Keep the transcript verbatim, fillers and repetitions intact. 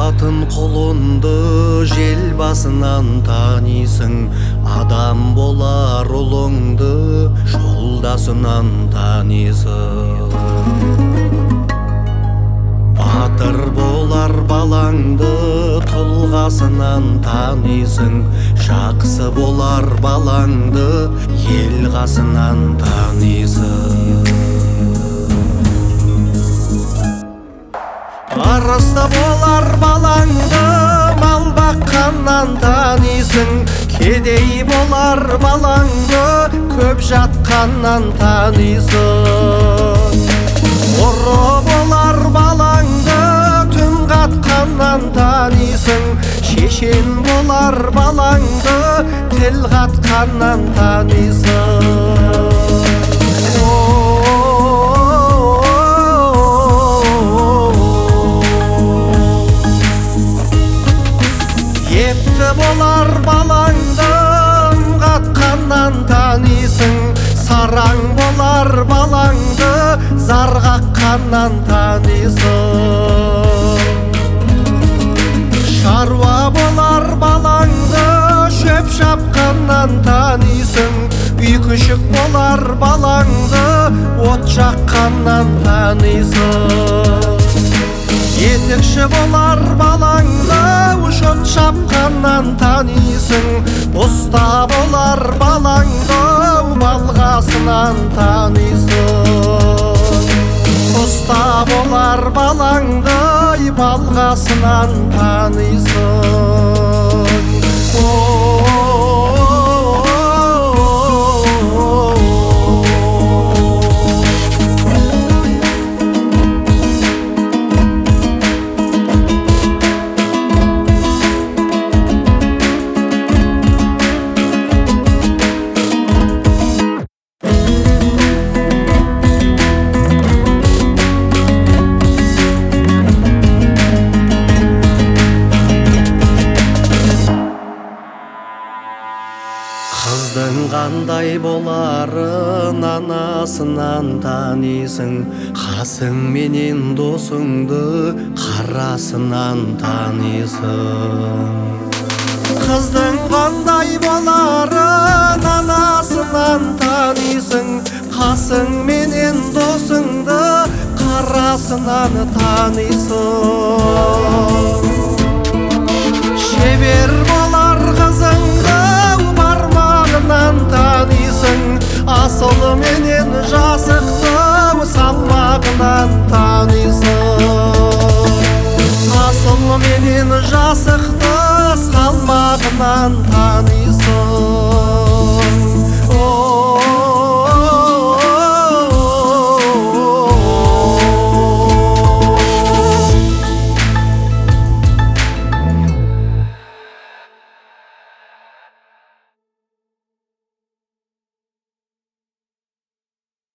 алтын қолынды жел басынан танисың, адам болар ұлыңды жолдасынан танисың. Батыр болар балаңды тұлғасынан танисың, жақсы болар балаңды ел қасынан танисың. Арыста болар балаңды мал баққаннан танисың, кедей болар балаңды көп жатқаннан танисың. Ұры болар балаңды түн қатқаннан танисың, шешен болар балаңды тіл қатқаннан танисың. Епті болар балаңды қатқаннан танисың, сараң болар балаңды зар қаққаннан танисың. Шаруа болар балаңды шөп шапқаннан танисың, үй күшік болар балаңды от жаққаннан танисың. Етекші болар балаңды шот шапқаннан танисың, ұста болар балаңды балғасынан танисың. Ұста болар балаңды балғасынан танисың. Қыздың қандай боларын анасынан танисың, қасың менен досыңды қарасынан танисың. Қыздың қандай боларын анасынан танисың, қасың менен досыңды қарасынан танисың. Шебер болар қызыңды танисың, асылы менен жасықты салмағынан танисың. Асылы менен жасықты салмағынан танисың.